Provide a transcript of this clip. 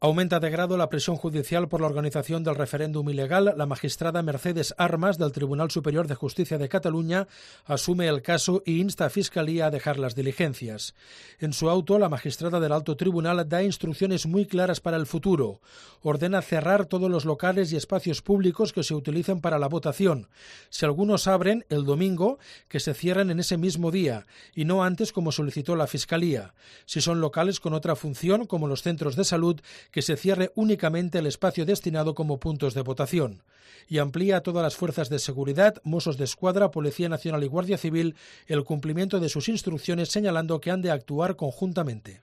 Aumenta de grado la presión judicial por la organización del referéndum ilegal. La magistrada Mercedes Armas, del Tribunal Superior de Justicia de Cataluña, asume el caso e insta a Fiscalía a dejar las diligencias. En su auto, la magistrada del Alto Tribunal da instrucciones muy claras para el futuro. Ordena cerrar todos los locales y espacios públicos que se utilicen para la votación. Si algunos abren, el domingo, que se cierren en ese mismo día, y no antes como solicitó la Fiscalía. Si son locales con otra función, como los centros de salud, que se cierre únicamente el espacio destinado como puntos de votación. Y amplía a todas las fuerzas de seguridad, Mossos d'Esquadra, Policía Nacional y Guardia Civil, el cumplimiento de sus instrucciones, señalando que han de actuar conjuntamente.